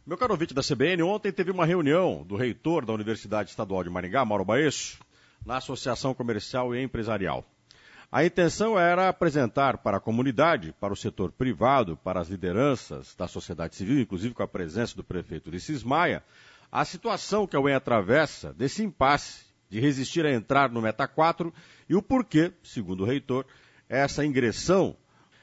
Meu caro ouvinte da CBN, ontem teve uma reunião do reitor da Universidade Estadual de Maringá, Mauro Baesso, na Associação Comercial e Empresarial. A intenção era apresentar para a comunidade, para o setor privado, para as lideranças da sociedade civil, inclusive com a presença do prefeito Ulisses Maia, a situação que a UEM atravessa desse impasse de resistir a entrar no Meta 4 e o porquê, segundo o reitor, essa ingressão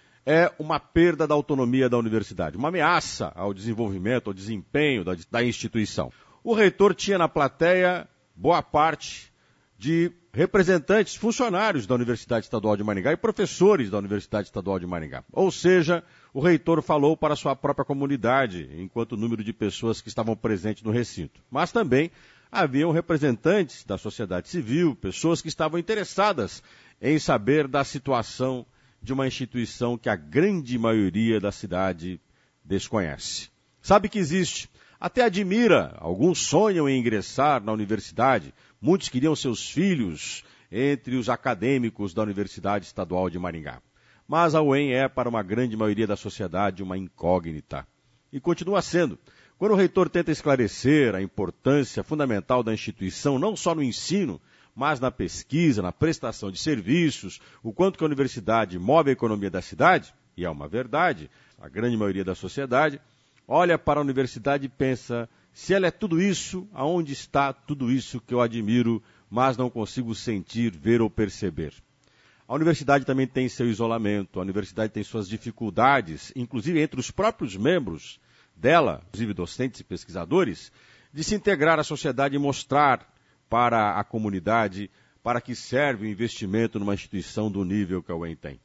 é uma perda da autonomia da universidade, uma ameaça ao desenvolvimento, ao desempenho da instituição. O reitor tinha na plateia boa parte de representantes, funcionários da Universidade Estadual de Maringá e professores da Universidade Estadual de Maringá. Ou seja, o reitor falou para a sua própria comunidade, enquanto o número de pessoas que estavam presentes no recinto. Mas também haviam representantes da sociedade civil, pessoas que estavam interessadas em saber da situação de uma instituição que a grande maioria da cidade desconhece. Sabe que existe, até admira, alguns sonham em ingressar na universidade, muitos queriam seus filhos entre os acadêmicos da Universidade Estadual de Maringá. Mas a UEM é, para uma grande maioria da sociedade, uma incógnita. E continua sendo. Quando o reitor tenta esclarecer a importância fundamental da instituição, não só no ensino, mas na pesquisa, na prestação de serviços, o quanto que a universidade move a economia da cidade, e é uma verdade, a grande maioria da sociedade, olha para a universidade e pensa, se ela é tudo isso, aonde está tudo isso que eu admiro, mas não consigo sentir, ver ou perceber? A universidade também tem seu isolamento, a universidade tem suas dificuldades, inclusive entre os próprios membros dela, inclusive docentes e pesquisadores, de se integrar à sociedade e mostrar para a comunidade para que serve o investimento numa instituição do nível que a UEM tem.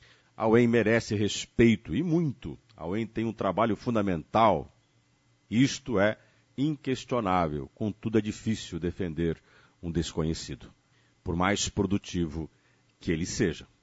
A UEM merece respeito, e muito. A UEM tem um trabalho fundamental. Isto é inquestionável. Contudo, é difícil defender um desconhecido, por mais produtivo que ele seja.